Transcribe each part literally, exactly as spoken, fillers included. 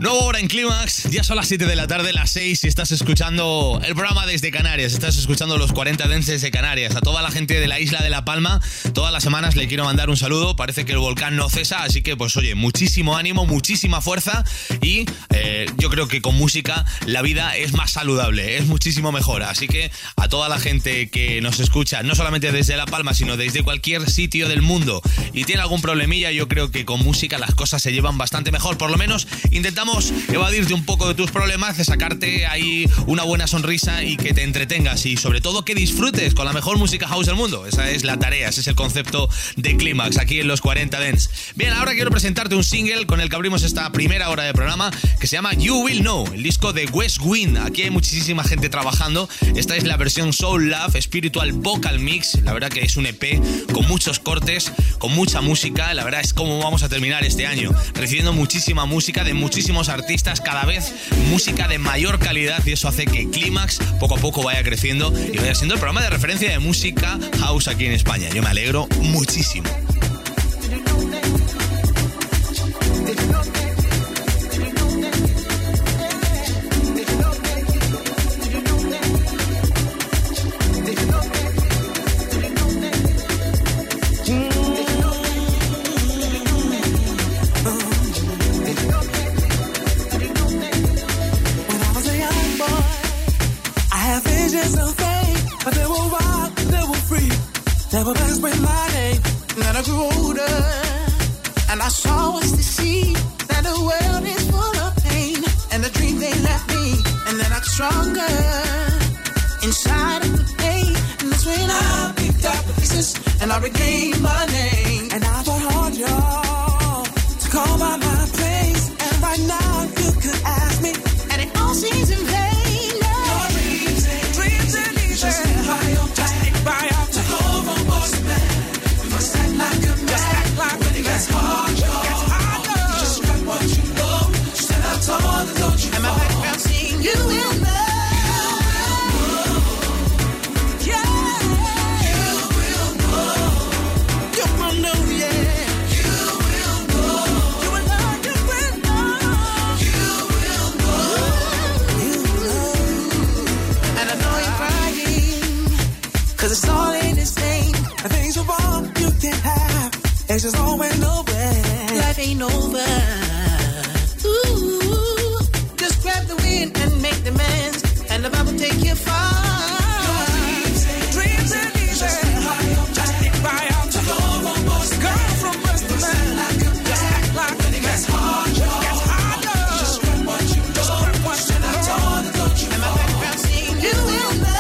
Nueva hora en Clímax, ya son las siete de la tarde, las seis, y estás escuchando el programa desde Canarias, estás escuchando los cuarenta Dance de Canarias. A toda la gente de la isla de La Palma, todas las semanas le quiero mandar un saludo. Parece que el volcán no cesa, así que pues oye, muchísimo ánimo, muchísima fuerza, y eh, yo creo que con música la vida es más saludable, es muchísimo mejor. Así que a toda la gente que nos escucha, no solamente desde La Palma, sino desde cualquier sitio del mundo, y tiene algún problemilla, yo creo que con música las cosas se llevan bastante mejor. Por lo menos intentamos evadirte un poco de tus problemas, de sacarte ahí una buena sonrisa y que te entretengas, y sobre todo que disfrutes con la mejor música house del mundo. Esa es la tarea, ese es el concepto de Clímax aquí en los cuarenta Dance. Bien, ahora quiero presentarte un single con el que abrimos esta primera hora de programa, que se llama You Will Know, el disco de West Wind. Aquí hay muchísima gente trabajando. Esta es la versión Soul Love Spiritual Vocal Mix. La verdad que es un E P con muchos cortes, con mucha música. La verdad es como vamos a terminar este año, recibiendo muchísima música de muchísimos artistas, cada vez música de mayor calidad, y eso hace que Clímax poco a poco vaya creciendo y vaya siendo el programa de referencia de música house aquí en España. Yo me alegro muchísimo. But they were wild, they were free. They were blessed with my name. And then I grew older, and I saw what's to see, that the world is full of pain, and the dream they left me. And then I got stronger inside of the pain, and that's when I picked up the pieces and I regained my name. And I fought hard, y'all, to call by my place. And right now you could ask me, and it all seems in vain. Just stick by your plan. Just stick by your plan. To go from boss to man. You must act like a man. Just act like when it gets hard, y'all. Gets hard, y'all. Just grab what you know. Stand out tall and don't you fall. And my background sing, you will know. Yeah. You will know. You will know, yeah. You will know. You will know, you will know. You will know. You know. And I know you're crying, 'cause it's all in the same. The things you want, you can have. It's just all went nowhere. Life ain't over. Ooh, just grab the wind and make demands, and the Bible take you far. Dreams and easy. Just stick by your plan. Just stick by your plan. To go from boss to man. Go from boss to man. Just act like when it gets hard, y'all. Gets hard, y'all. Just grab what you know. Just grab what you know. Tall and don't you fall. And my background sing, you will know.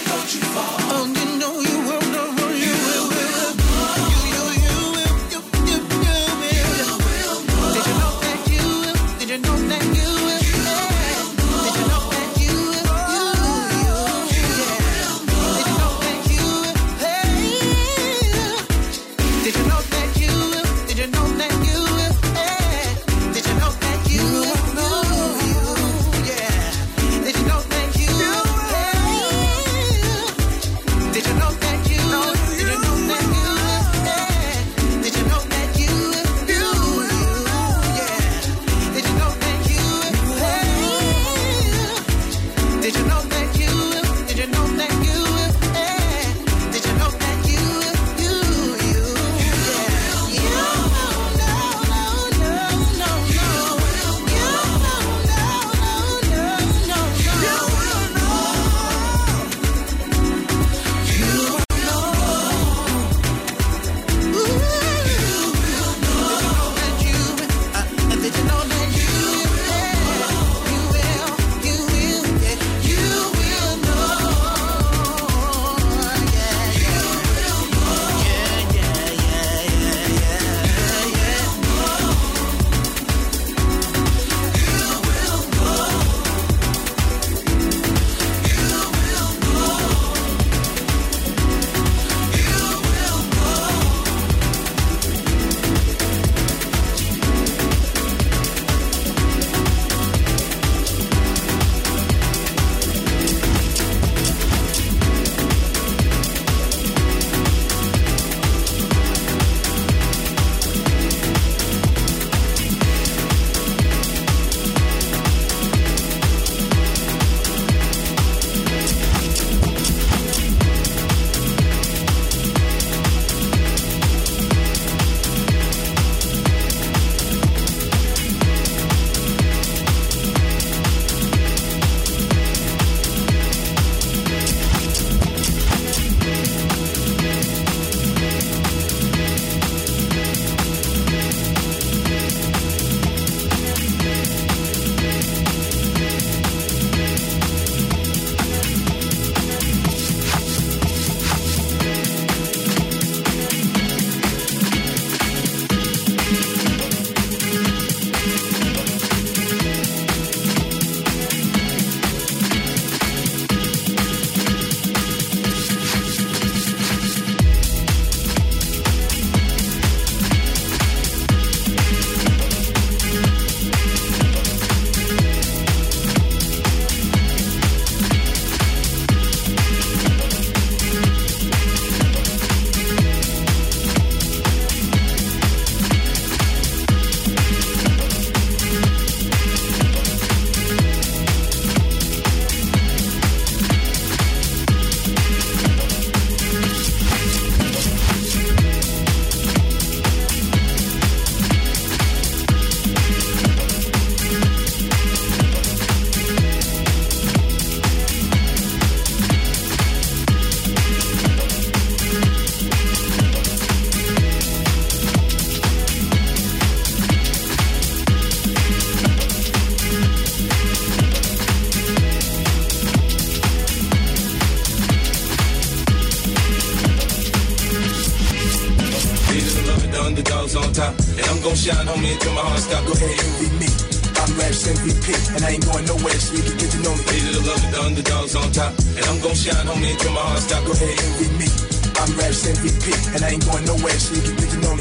You the underdogs on top. And I'm gon' shine, homie, until my heart stop. Go ahead, envy me. I'm Raps M V P, and I ain't going nowhere, so you can get to know me. Hated the love with the underdogs on top. And I'm gon' shine, homie, until my heart stop. Go ahead, envy me. I'm Raps M V P, and I ain't going nowhere, so you can get to know me.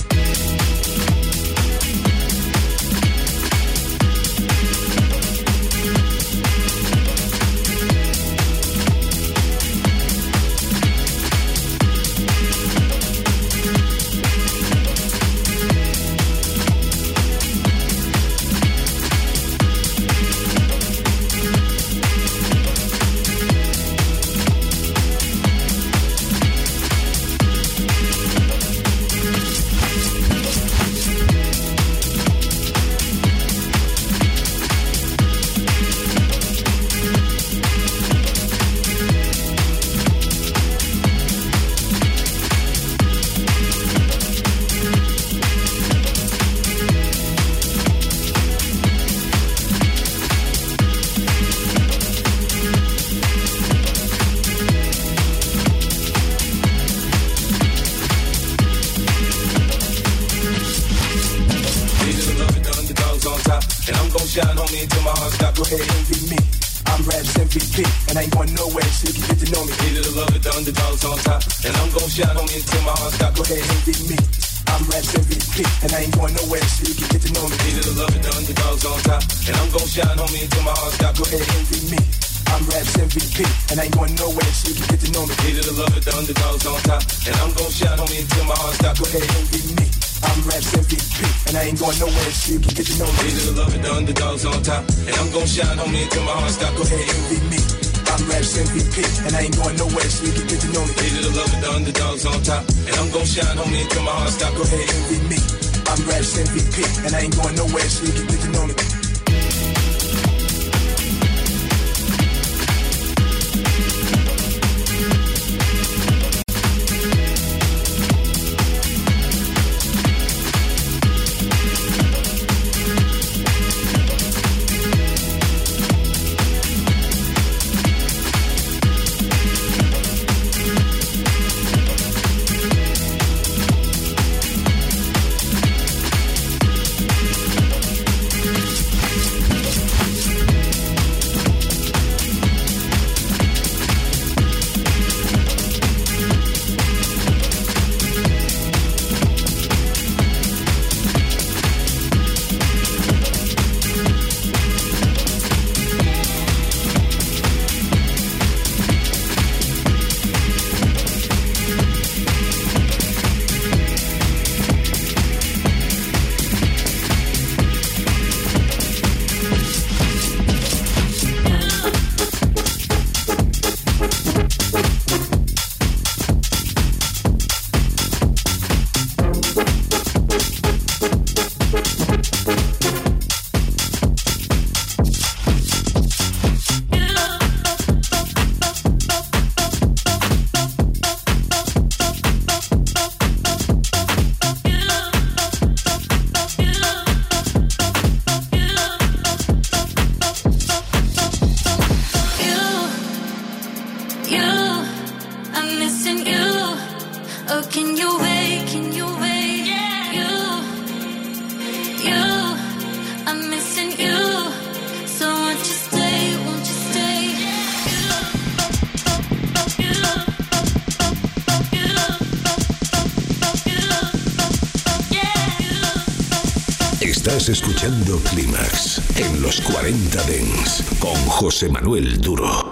Estás escuchando Clímax en los cuarenta Dance con José Manuel Duro.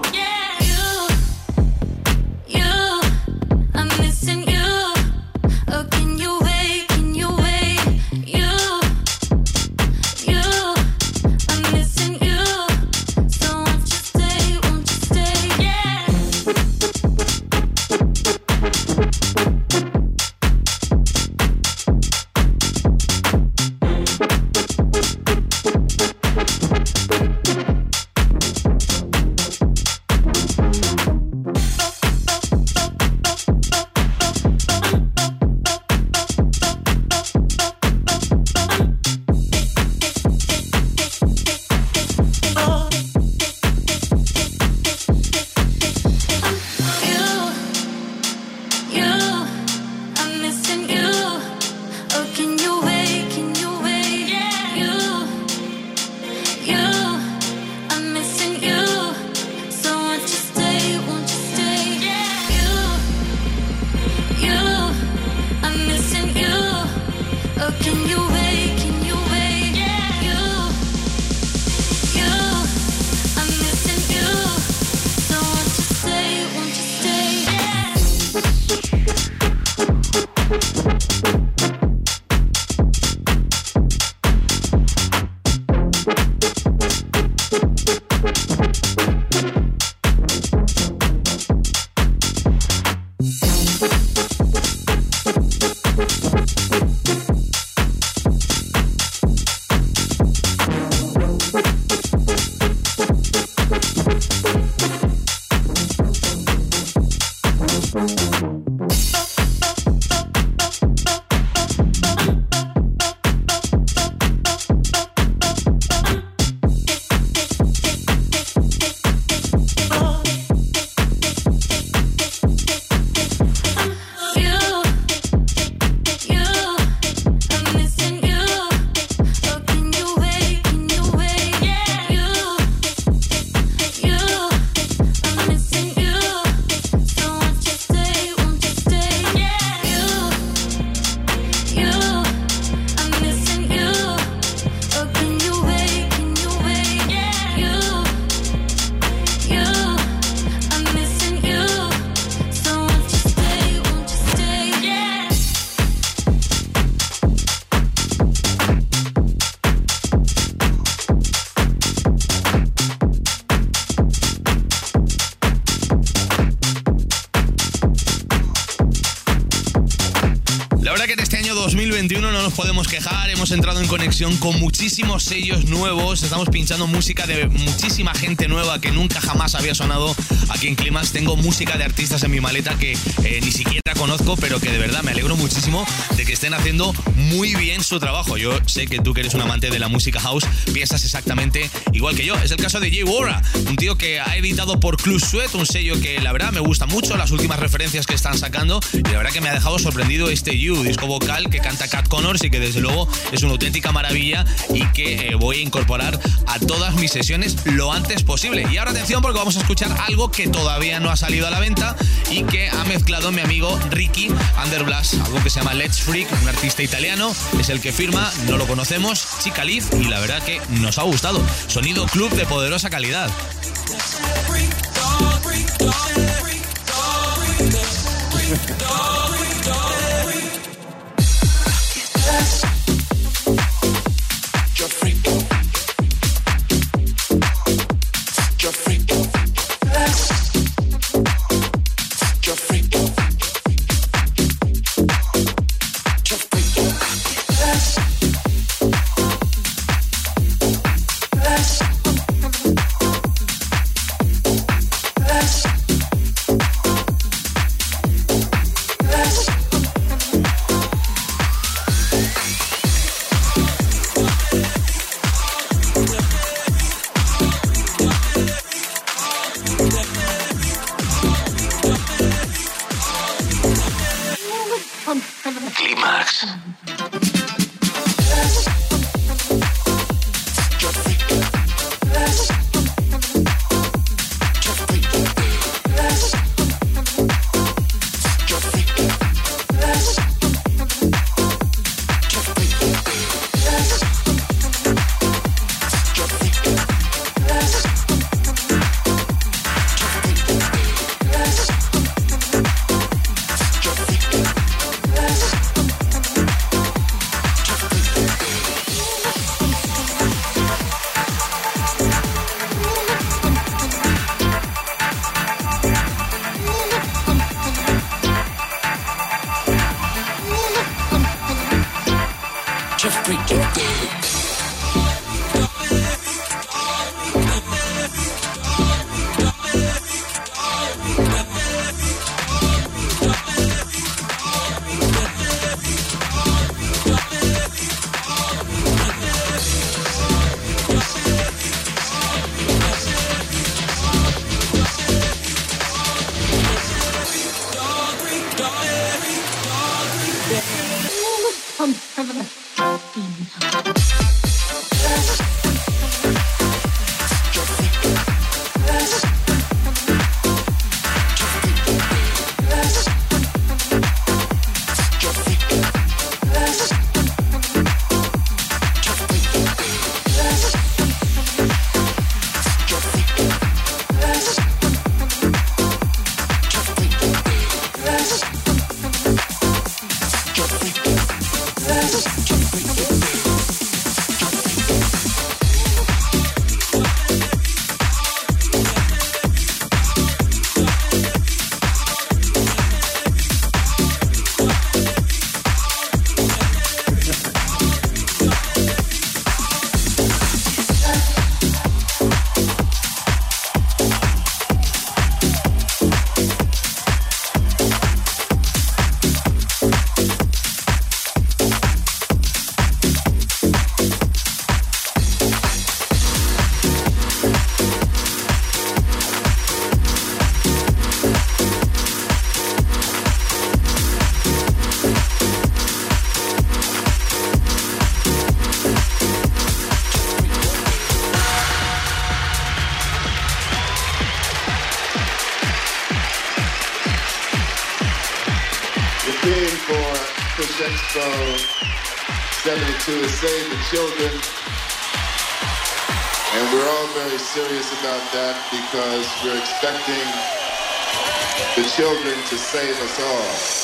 dos mil veintiuno no nos podemos quejar, hemos entrado en conexión con muchísimos sellos nuevos, estamos pinchando música de muchísima gente nueva que nunca jamás había sonado aquí en Clímax. Tengo música de artistas en mi maleta que eh, ni siquiera conozco, pero que de verdad me alegro muchísimo de que estén haciendo muy bien su trabajo. Yo sé que tú, que eres un amante de la música house, piensas exactamente igual que yo. Es el caso de Jay Wara, un tío que ha editado por Club Sweat, un sello que la verdad me gusta mucho, las últimas referencias que están sacando, y la verdad que me ha dejado sorprendido este You, disco vocal que canta Cat Connors y que desde luego es una auténtica maravilla y que eh, voy a incorporar a todas mis sesiones lo antes posible. Y ahora atención, porque vamos a escuchar algo que todavía no ha salido a la venta y que ha mezclado mi amigo Ricky Underblast, algo que se llama Let's Freak, un artista italiano, es el que firma, no lo conocemos, Chica Live, y la verdad que nos ha gustado. Sonido club de poderosa calidad. Come, come, come. The theme for Push Expo seventy-two is Save the Children. And we're all very serious about that because we're expecting the children to save us all.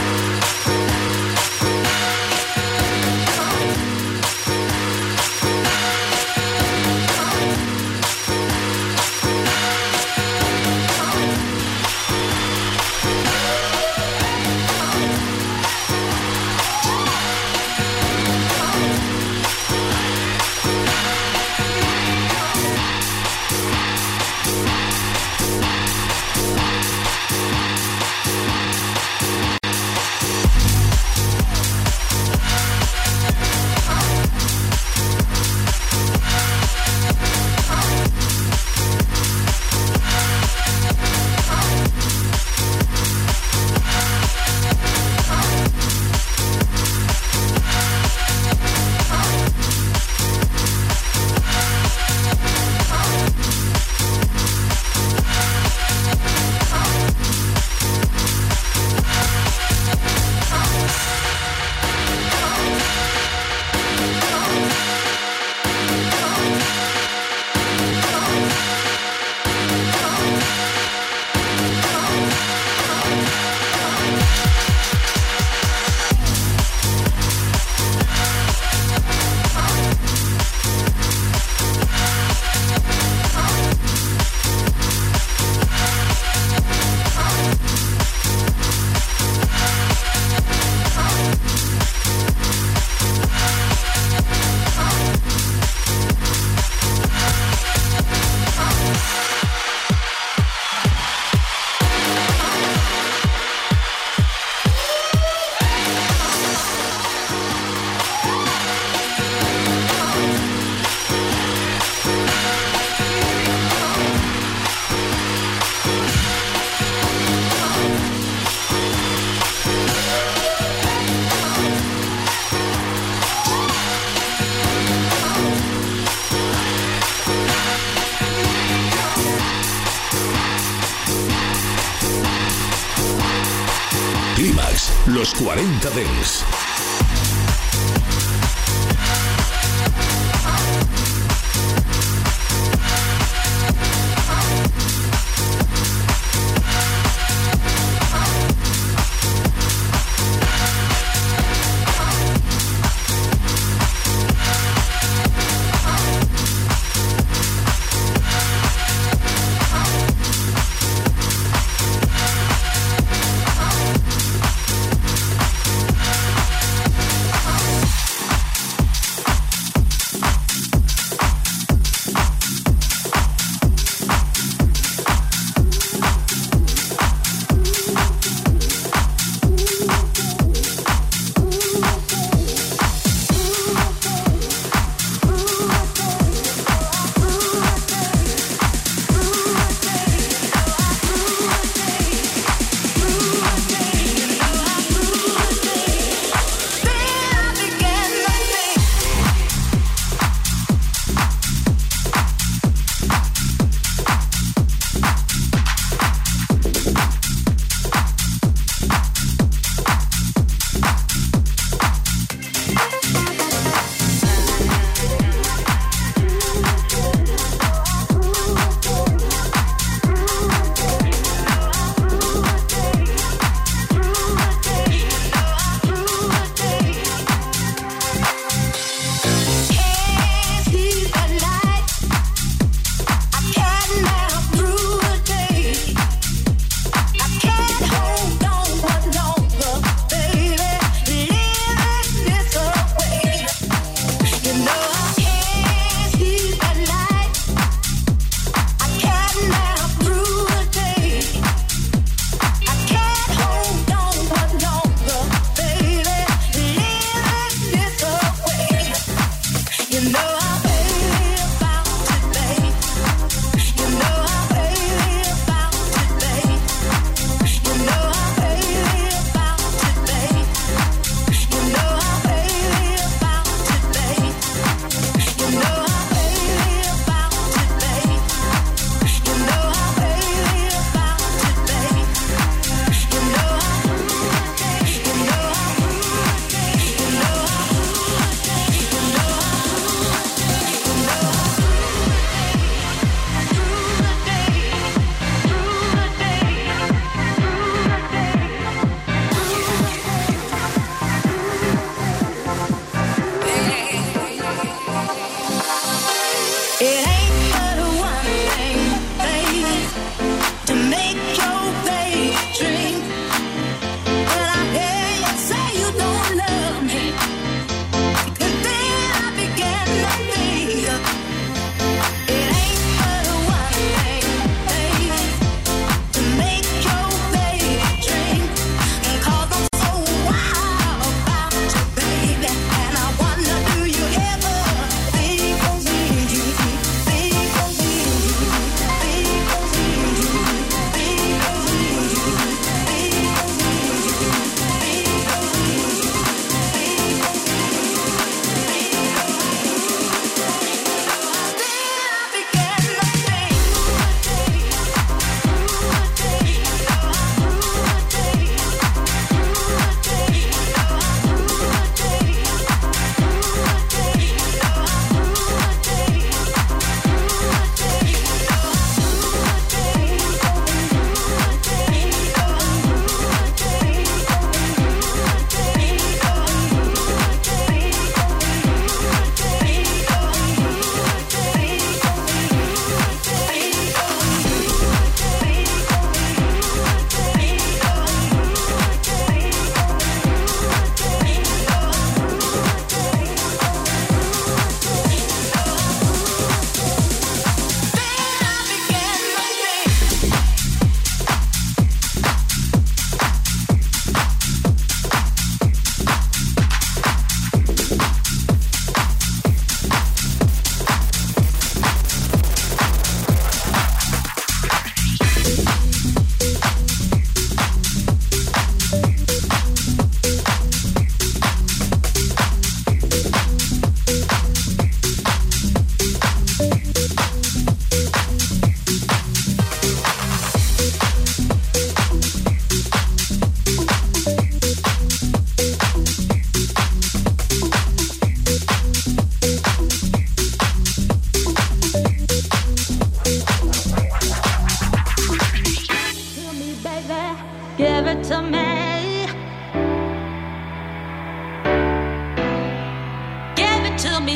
Los cuarenta Dance.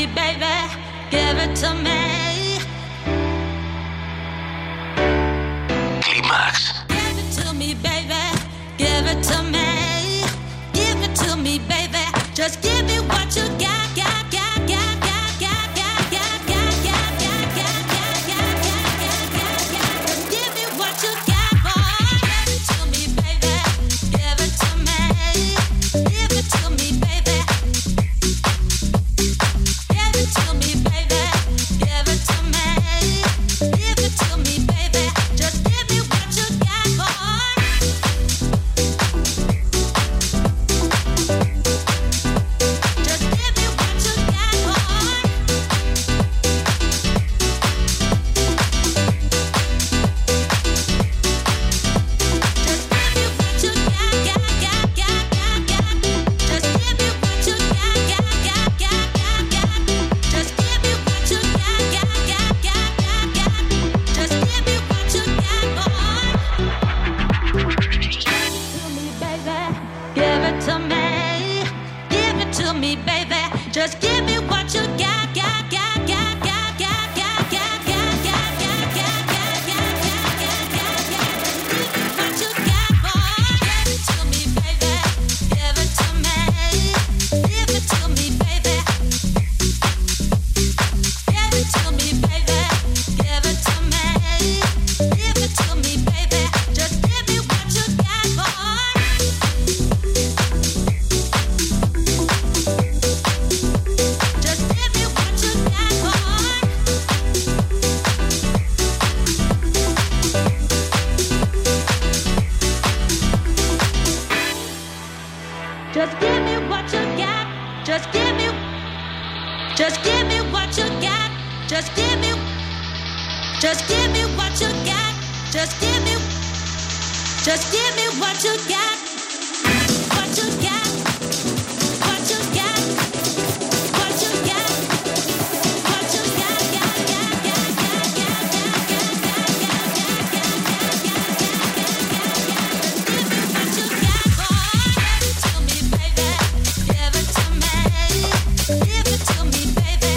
baby. Give it to me. Clímax. Give it to me, baby. Give it to me. Give it to me, baby. Just give me what you got, got, got, got, got, got, got, got, got, got, got, got, got, got, got, got, got. Just give me what you got, boy. Give it to me, baby. Give it to me. Give it to me, baby. Give it to me, baby. Give it to me. Give it to me, baby. Just give me what you got, boy. Just give me what you got, boy. Just give me what you got, got, got, got, got, got. Just give me what you got, got, got, got, got, got. Just give me what you got, got, got, got, got, got. Just give me what you got, boy. Give it to me, baby. Give it to me. Give it to me, baby. Just give me what you got, got, got, got, got, got, got, got, got, got, got, got, got, got, got, got, got. Give me what you got, boy. Give it to me, baby. Give it to me. Give it to me, baby. Give it to me, baby. Give it to me. Give it to me, baby. Just give me what you got, boy. Just give me what you got, boy. Just give me what you got. Just give me. Just give me what you got. Just give me. Just give me what you got. Just give me. Just give me what you got. What you got. What you got. What you got. What you got. Got, got, got, got, got, got, got, got, got, got, got, got, got, got, got. Just give me what you got, boy. Give it to me, baby. Give it to me. Give it to me, baby.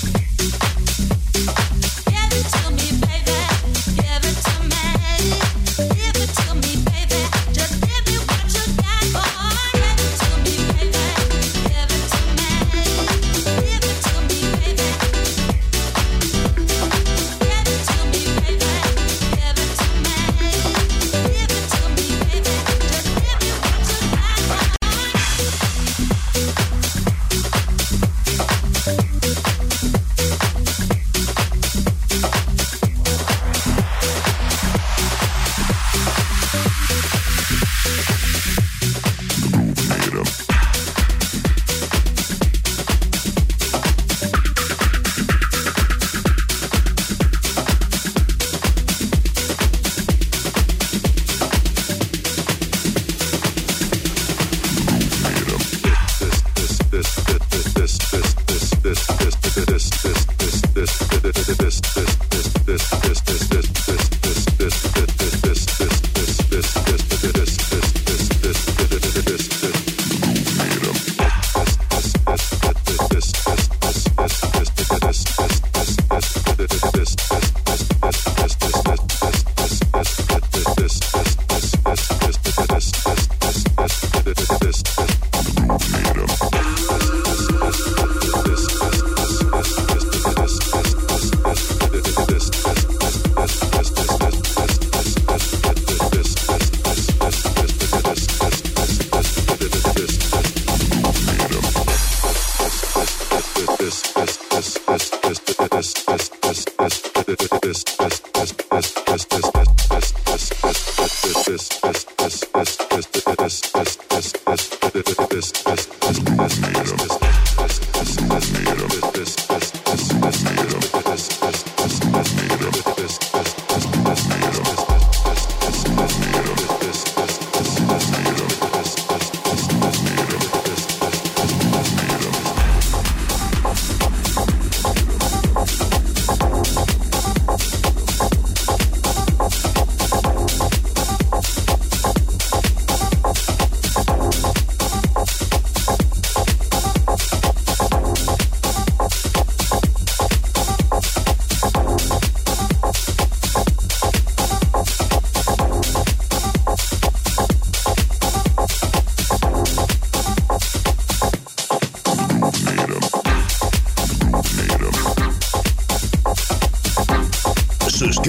Give it to me, baby. Give it to me. Give it to me, baby. Just give me what you got, boy. Give it to me, baby. Give it to me. Give it to me, baby. Give it to me, baby. Give it to me. Give it to me, baby. Just give me what you got, boy.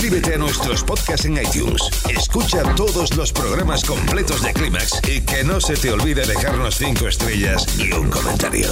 Suscríbete a nuestros podcasts en iTunes. Escucha todos los programas completos de Clímax y que no se te olvide dejarnos cinco estrellas y un comentario.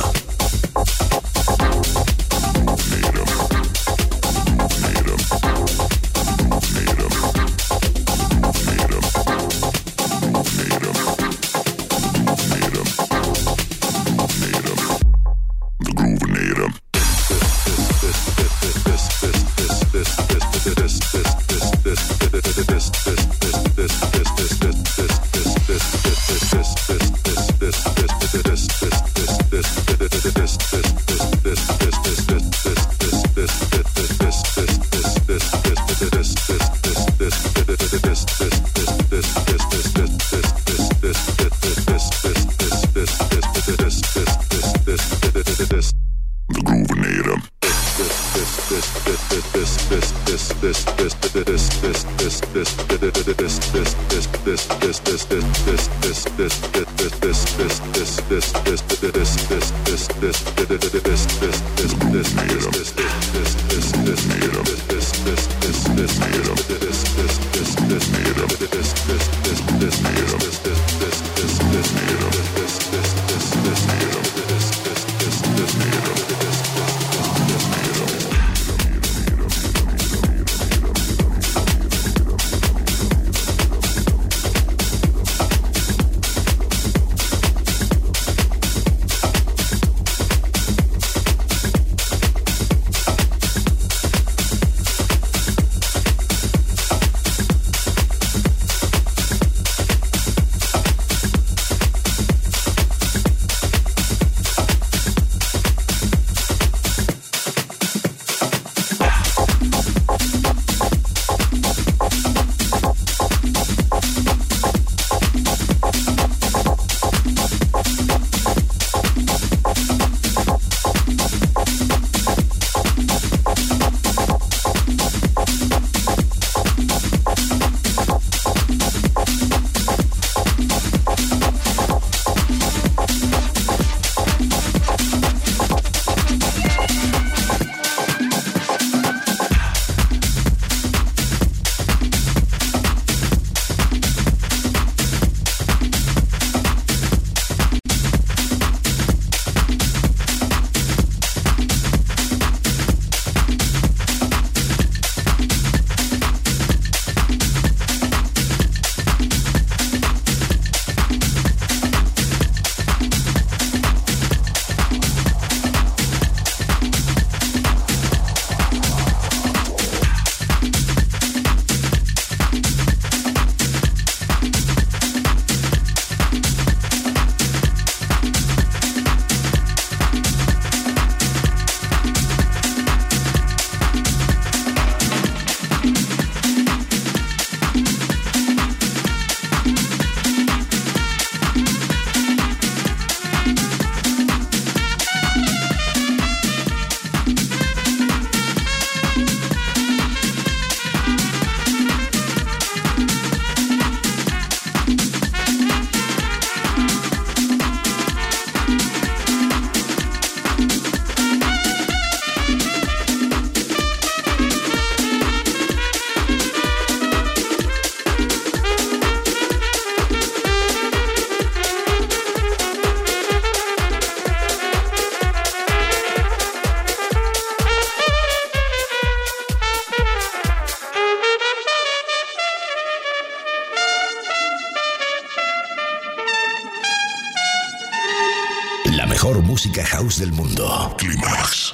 mejor música house del mundo. Clímax.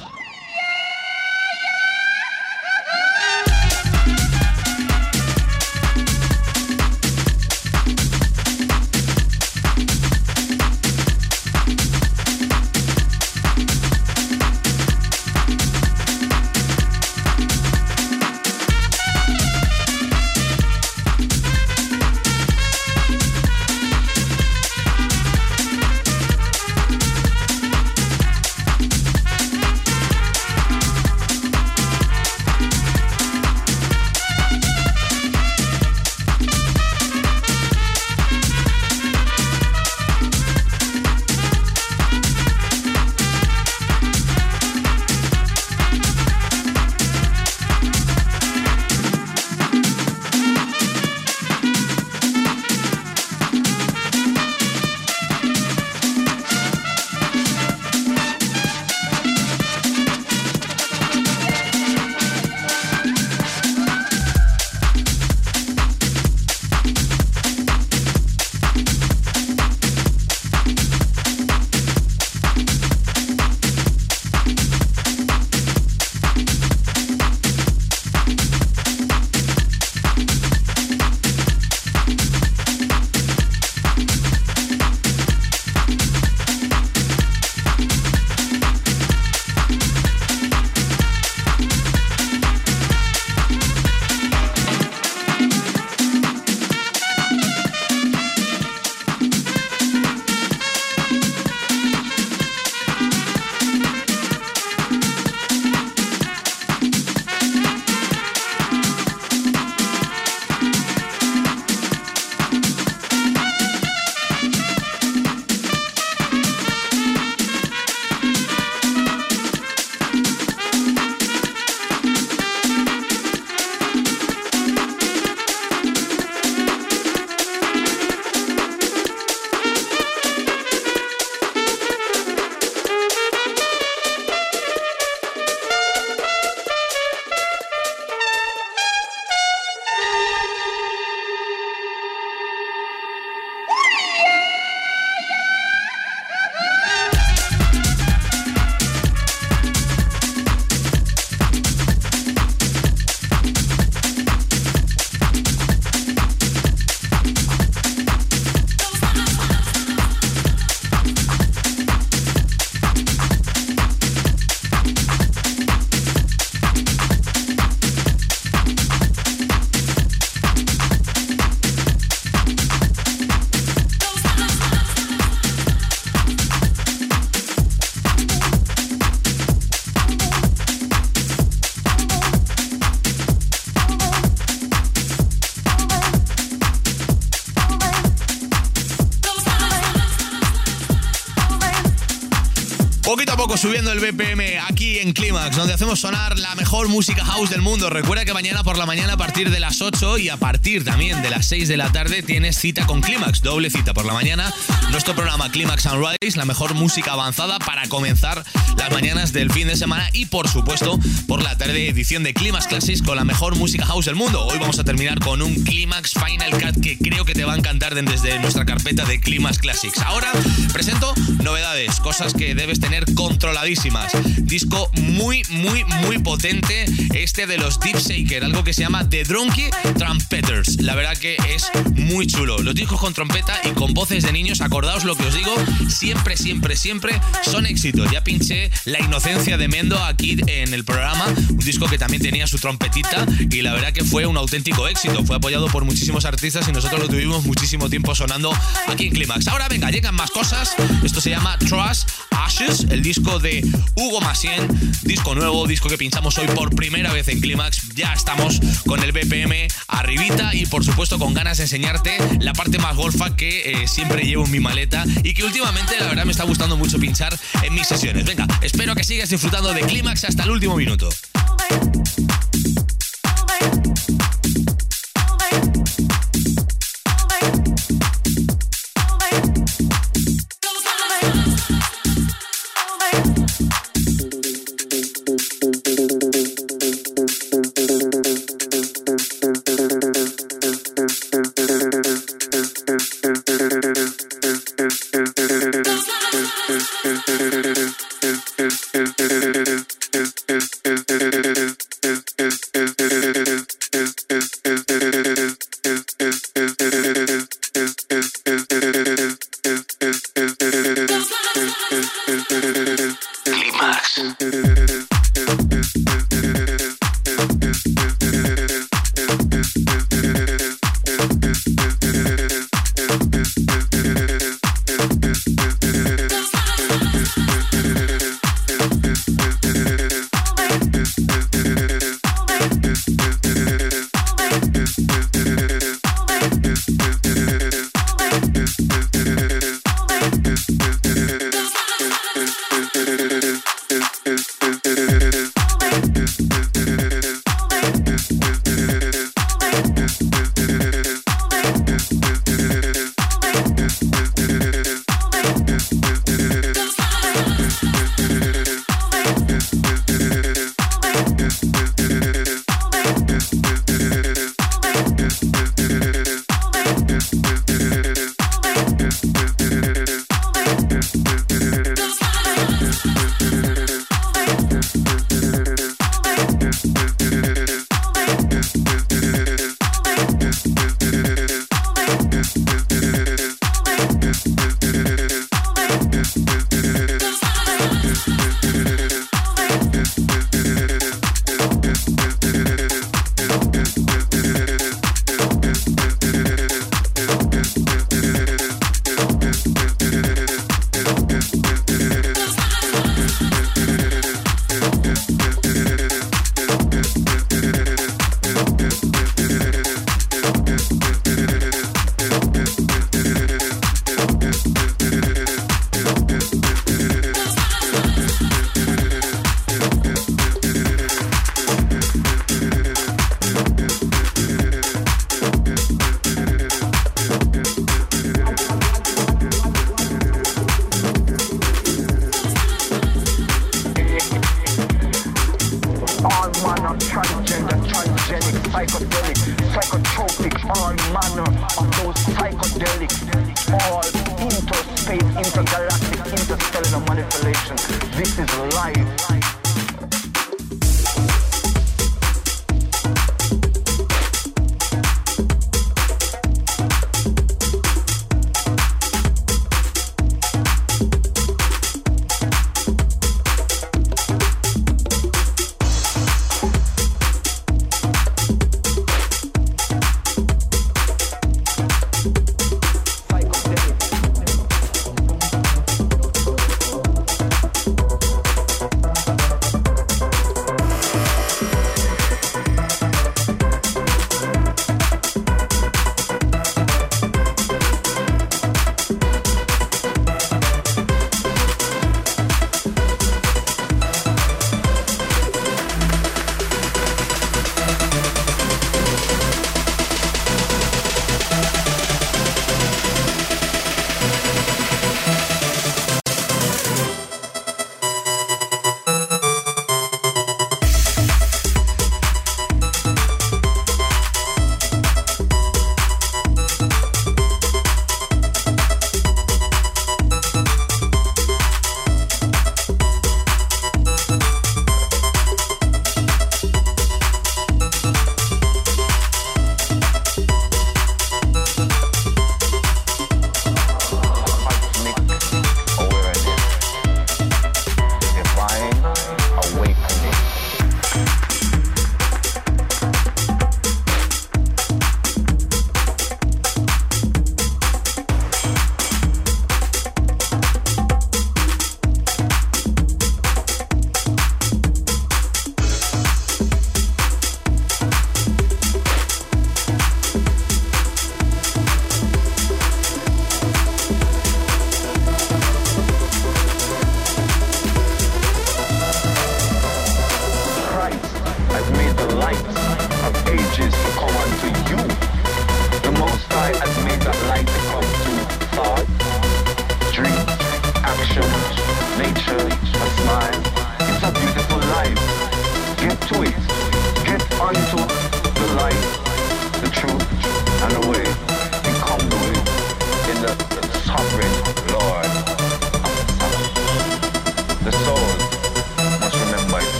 Poquito a poco subiendo el B P M aquí en Clímax, donde hacemos sonar la mejor música house del mundo. Recuerda que mañana por la mañana a partir de las ocho y a partir también de las seis de la tarde tienes cita con Clímax, doble cita por la mañana. Nuestro programa Clímax Sunrise, la mejor música avanzada para comenzar las mañanas del fin de semana y por supuesto por la tarde edición de Clímax Classics con la mejor música house del mundo. Hoy vamos a terminar con un Clímax Final Cut que creo que te va a encantar desde nuestra carpeta de Clímax Classics. Ahora presento novedades, cosas que debes tener controladísimas. Disco muy, muy, muy potente este de los Deep Shaker, algo que se llama The Drunky Trumpeters. La verdad que es muy chulo. Los discos con trompeta y con voces de niños, acordaos lo que os digo, siempre, siempre, siempre son éxitos. Ya pinché La Inocencia de Mendo aquí en el programa, un disco que también tenía su trompetita y la verdad que fue un auténtico éxito. Fue apoyado por muchísimos artistas y nosotros lo tuvimos muchísimo tiempo sonando aquí en Clímax. Ahora venga, llegan más cosas. Esto se llama Trust Ashes, el disco de Hugo Massien, disco nuevo, disco que pinchamos hoy por primera vez en Clímax. Ya estamos con el B P M arribita y por supuesto con ganas de enseñarte la parte más golfa que eh, siempre llevo en mi maleta y que últimamente la verdad me está gustando mucho pinchar en mis sesiones. Venga, espero que sigas disfrutando de Clímax hasta el último minuto.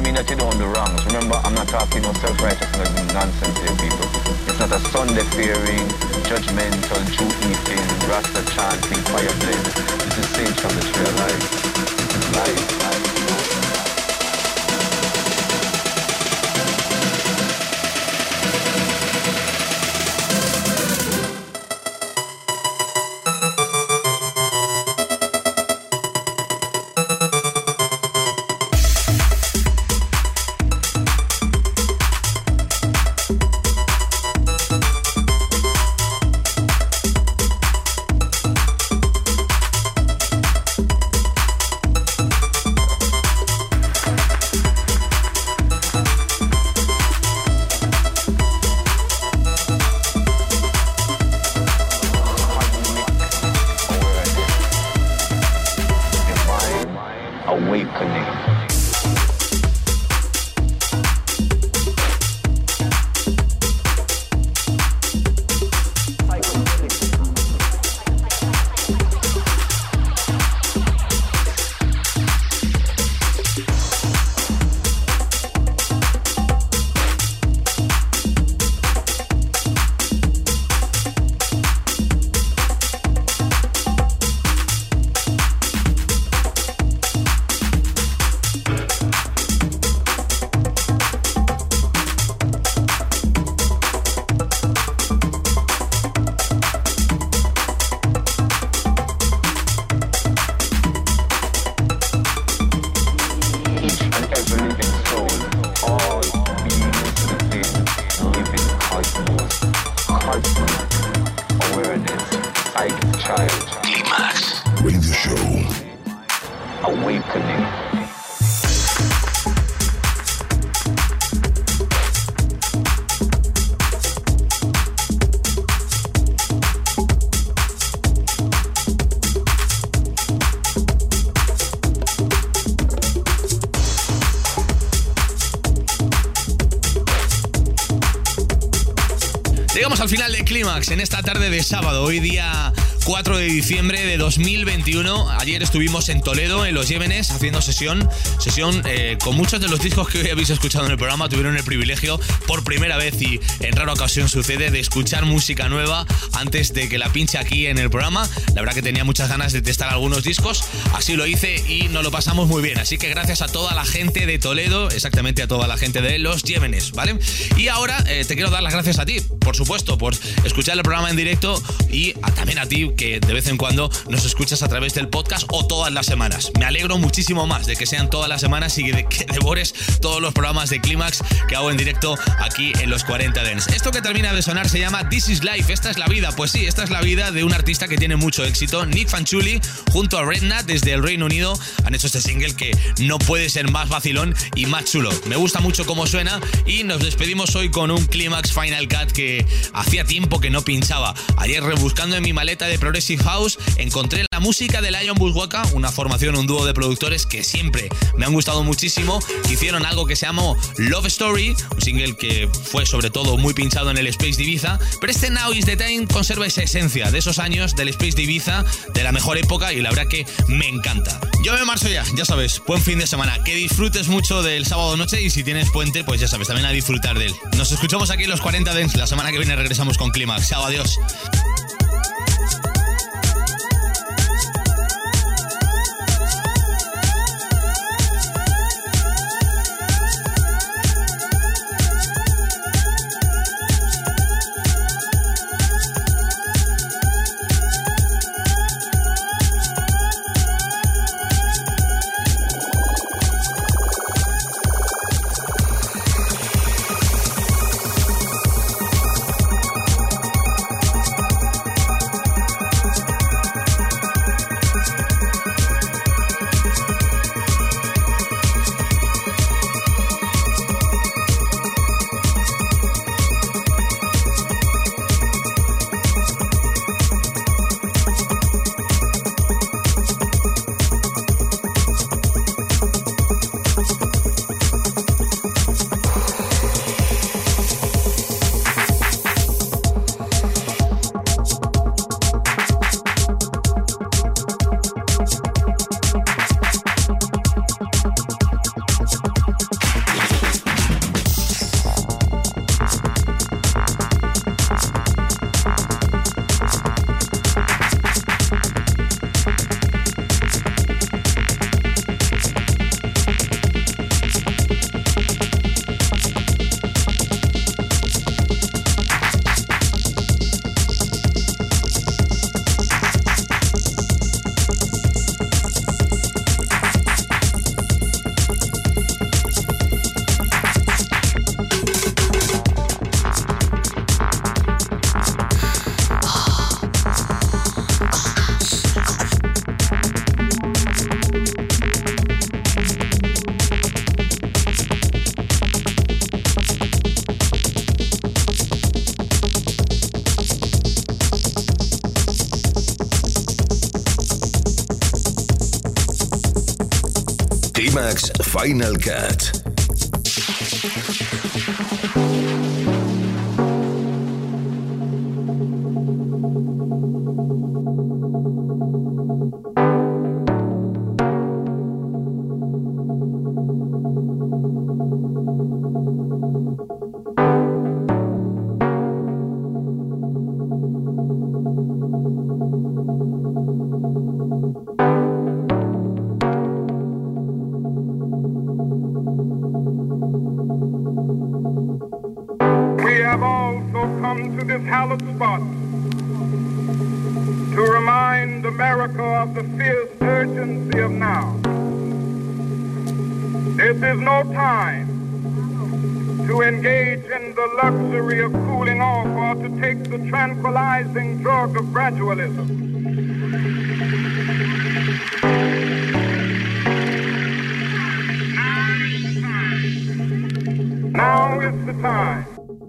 mean that you don't do wrongs. Remember, I'm not talking no self-righteousness and nonsense here, people. It's not a Sunday-fearing, judgmental, Jew-eating, Rasta chanting, fire blaze. This is Sage from the Tree of Life. This is life, life, life. Llegamos al final de Clímax en esta tarde de sábado, hoy día cuatro de diciembre de dos mil veintiuno. Ayer estuvimos en Toledo, en Los Llévenes, haciendo sesión. Sesión eh, con muchos de los discos que hoy habéis escuchado en el programa. Tuvieron el privilegio, por primera vez y en rara ocasión sucede, de escuchar música nueva antes de que la pinche aquí en el programa. La verdad que tenía muchas ganas de testar algunos discos. Así lo hice y nos lo pasamos muy bien. Así que gracias a toda la gente de Toledo, exactamente a toda la gente de Los Llévenes, ¿vale? Y ahora eh, te quiero dar las gracias a ti, por supuesto, por escuchar el programa en directo y a, también a ti que de vez en cuando nos escuchas a través del podcast o todas las semanas. Me alegro muchísimo más de que sean todas las semanas y de que devores todos los programas de Clímax que hago en directo aquí en los cuarenta Dance. Esto que termina de sonar se llama This is Life, esta es la vida. Pues sí, esta es la vida de un artista que tiene mucho éxito. Nick Fanciulli junto a Redknapp desde el Reino Unido han hecho este single que no puede ser más vacilón y más chulo. Me gusta mucho cómo suena y nos despedimos hoy con un Clímax Final Cut que hacía tiempo que no pinchaba. Ayer, rebuscando en mi maleta de Progressive House, encontré la música de Lion Bushwacka, una formación, un dúo de productores que siempre me han gustado muchísimo. Hicieron algo que se llamó Love Story, un single que fue sobre todo muy pinchado en el Space de Ibiza, pero este Now is the Time conserva esa esencia de esos años del Space de Ibiza, de la mejor época, y la verdad que me encanta. Yo me marcho ya, ya sabes, buen fin de semana, que disfrutes mucho del sábado noche y si tienes puente, pues ya sabes, también a disfrutar de él. Nos escuchamos aquí en los cuarenta Dance, la semana que viene regresamos con Clímax. Chao, adiós. Climax Final Cut. Spot to remind America of the fierce urgency of now. This is no time to engage in the luxury of cooling off or to take the tranquilizing drug of gradualism. Now is the time.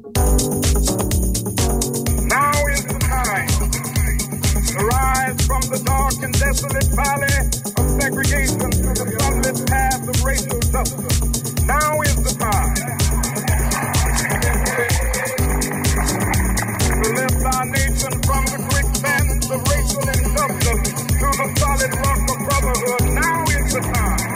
From the dark and desolate valley of segregation to the sunlit path of racial justice. Now is the time to lift our nation from the quicksands of racial injustice to the solid rock of brotherhood. Now is the time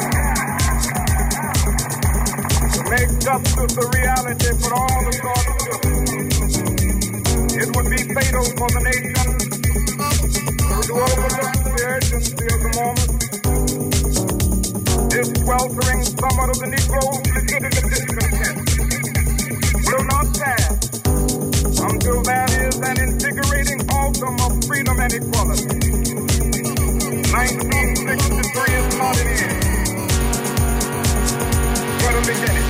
to make justice a reality for all across the world. It would be fatal for the nation to overlook the urgency of the moment. This sweltering summer of the Negro's legitimate discontent will not pass until there is an invigorating autumn of freedom and equality. nineteen sixty-three is not an end, but a beginning.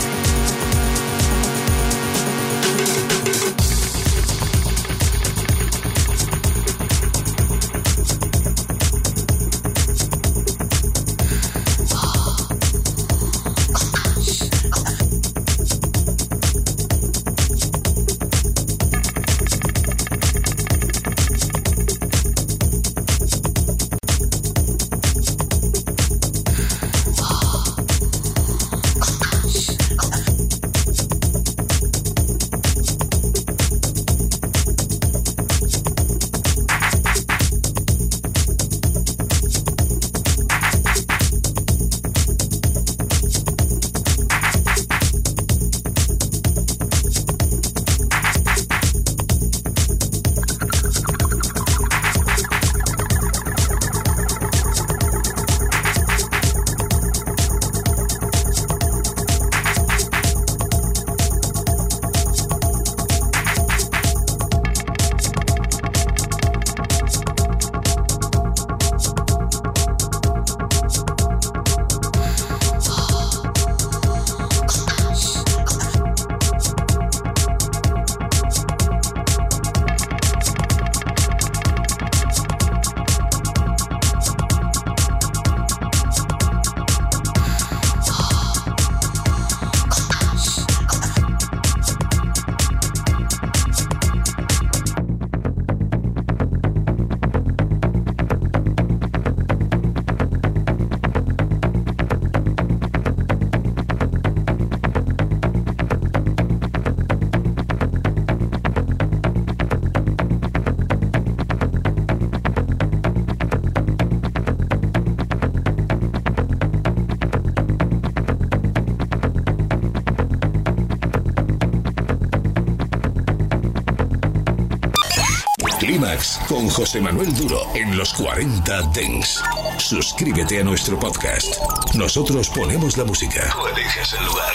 Climax con José Manuel Duro en los cuarenta Dance. Suscríbete a nuestro podcast. Nosotros ponemos la música. Tú eliges el lugar.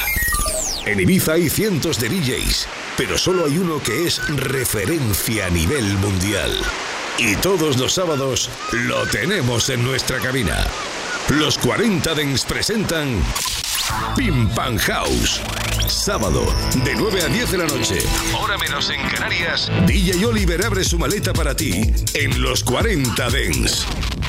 En Ibiza hay cientos de D Js, pero solo hay uno que es referencia a nivel mundial. Y todos los sábados lo tenemos en nuestra cabina. Los cuarenta Dance presentan Pim Pam House. Sábado, de nueve a diez de la noche, hora menos en Canarias, D J Oliver abre su maleta para ti en los cuarenta Dance.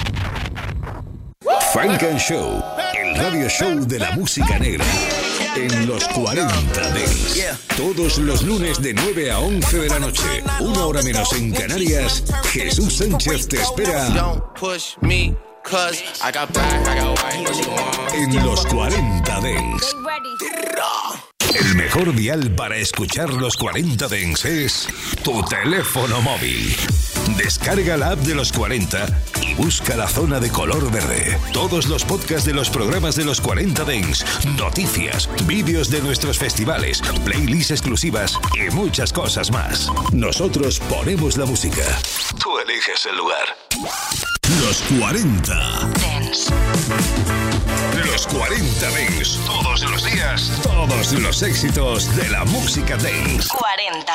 Funk and Show, el radio show de la música negra, en los cuarenta Dance. Todos los lunes de nueve a once de la noche, una hora menos en Canarias, Jesús Sánchez te espera Cause I got black, I got white, what you want? En los cuarenta Dance. El mejor dial para escuchar los cuarenta Dance es tu teléfono móvil. Descarga la app de los cuarenta y busca la zona de color verde. Todos los podcasts de los programas de los cuarenta Dance, noticias, vídeos de nuestros festivales, playlists exclusivas y muchas cosas más. Nosotros ponemos la música. Tú eliges el lugar. Los cuarenta Dance. Los cuarenta Dance. Todos los días, todos los éxitos de la música dance. cuarenta.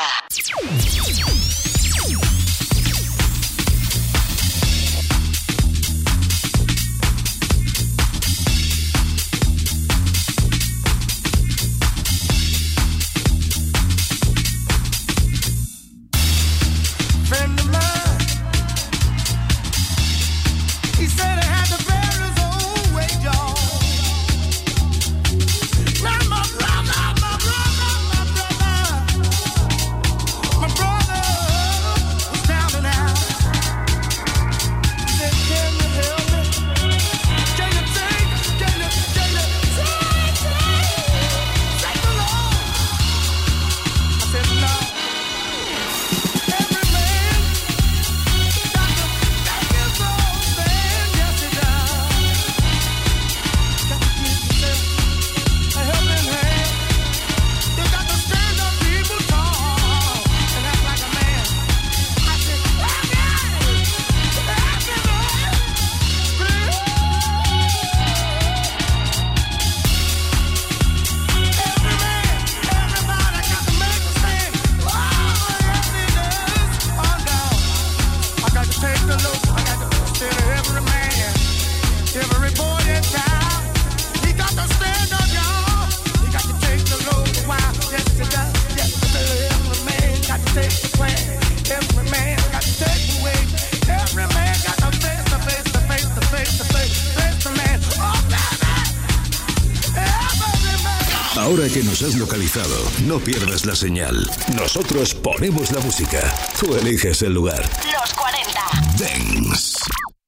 Ahora que nos has localizado, no pierdas la señal. Nosotros ponemos la música. Tú eliges el lugar. Los cuarenta. Dance.